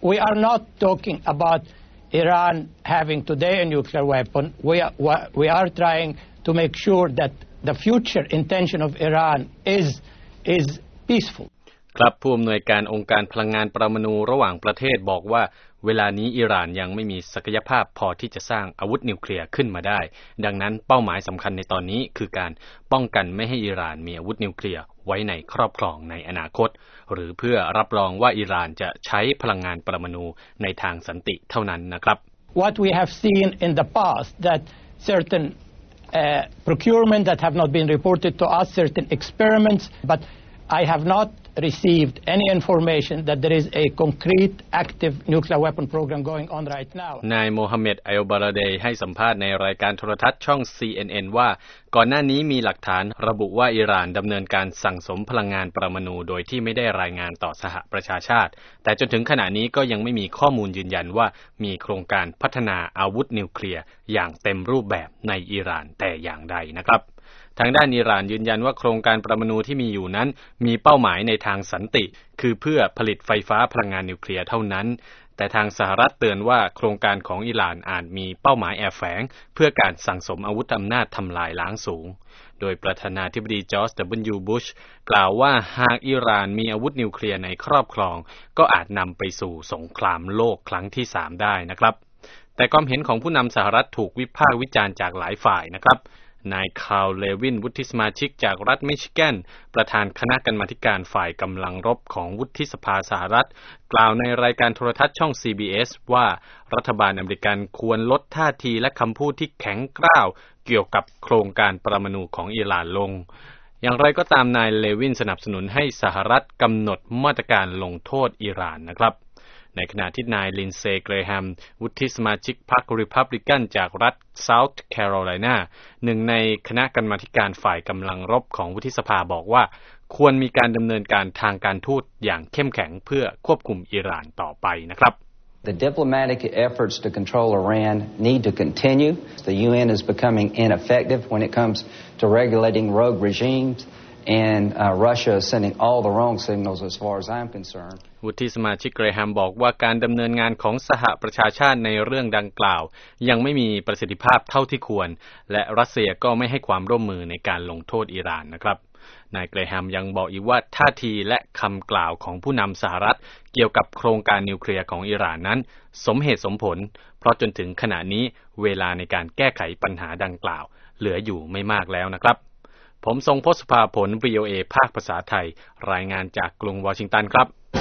We are not talking about Iran having today a nuclear weapon. We are trying to make sure that the future intention of Iran is peaceful. ครับผู้อำนวยการองค์การพลังงานปรมาณูระหว่างประเทศบอกว่าเวลานี้อิหร่านยังไม่มีศักยภาพพอที่จะสร้างอาวุธนิวเคลียร์ขึ้นมาได้ดังนั้นเป้าหมายสำคัญในตอนนี้คือการป้องกันไม่ให้อิหร่านมีอาวุธนิวเคลียร์ไว้ในครอบครองในอนาคตหรือเพื่อรับรองว่าอิหร่านจะใช้พลังงานปรมาณูในทางสันติเท่านั้นนะครับ What we have seen in the past that certain procurement that have not been reported to us, certain experiments, but I have not received any information that there is a concrete active nuclear weapon program going on right now. นายโมฮัมเหม็ด อัลบาราเดย์ให้สัมภาษณ์ในรายการโทรทัศน์ช่อง CNN ว่าก่อนหน้านี้มีหลักฐานระบุว่าอิหร่านดำเนินการสั่งสมพลังงานปรมาณูโดยที่ไม่ได้รายงานต่อสหประชาชาติแต่จนถึงขณะนี้ก็ยังไม่มีข้อมูลยืนยันว่ามีโครงการพัฒนาอาวุธนิวเคลียร์อย่างเต็มรูปแบบในอิหร่านแต่อย่างใดนะครับทางด้านอิหร่านยืนยันว่าโครงการปรมาณูที่มีอยู่นั้นมีเป้าหมายในทางสันติคือเพื่อผลิตไฟฟ้าพลังงานนิวเคลียร์เท่านั้นแต่ทางสหรัฐเตือนว่าโครงการของอิหร่านอาจมีเป้าหมายแอบแฝงเพื่อการสั่งสมอาวุธอำนาจทำลายล้างสูงโดยประธานาธิบดีจอร์จ W. บุชกล่าวว่าหากอิหร่านมีอาวุธนิวเคลียร์ในครอบครองก็อาจนำไปสู่สงครามโลกครั้งที่3ได้นะครับแต่ความเห็นของผู้นำสหรัฐถูกวิพากษ์วิจารณ์จากหลายฝ่ายนะครับนายคาร์ล เลวินวุฒิสมาชิกจากรัฐมิชิแกนประธานคณะกรรมาธิการฝ่ายกำลังรบของวุฒิสภาสหรัฐกล่าวในรายการโทรทัศน์ช่อง CBS ว่ารัฐบาลอเมริกันควรลดท่าทีและคำพูดที่แข็งกร้าวเกี่ยวกับโครงการปรมาณูของอิหร่านลงอย่างไรก็ตามนายเลวินสนับสนุนให้สหรัฐกำหนดมาตรการลงโทษอิหร่านนะครับในขณะที่นายลินเซย์ เกรแฮมวุฒิสมาชิกพรรครีพับลิกันจากรัฐเซาท์แคโรไลนาหนึ่งในคณะกรรมาธิการฝ่ายกำลังรบของวุฒิสภาบอกว่าควรมีการดำเนินการทางการทูตอย่างเข้มแข็งเพื่อควบคุมอิหร่านต่อไปนะครับ The diplomatic efforts to control Iran need to continue. The UN is becoming ineffective when it comes to regulating rogue regimes.And Russia is sending all the wrong signals as far as I'm concerned. วุฒิสมาชิกเกรแฮมบอกว่าการดำเนินงานของสหประชาชาติในเรื่องดังกล่าวยังไม่มีประสิทธิภาพเท่าที่ควรและรัสเซียก็ไม่ให้ความร่วมมือในการลงโทษอิหร่านนะครับนายเกรแฮมยังบอกอีกว่าท่าทีและคำกล่าวของผู้นำสหรัฐเกี่ยวกับโครงการนิวเคลียร์ของอิหร่านนั้นสมเหตุสมผลเพราะจนถึงขณะนี้เวลาในการแก้ไขปัญหาดังกล่าวเหลืออยู่ไม่มากแล้วนะครับผมทรงพศภาผล VOA ภาคภาษาไทยรายงานจากกรุงวอชิงตันครับ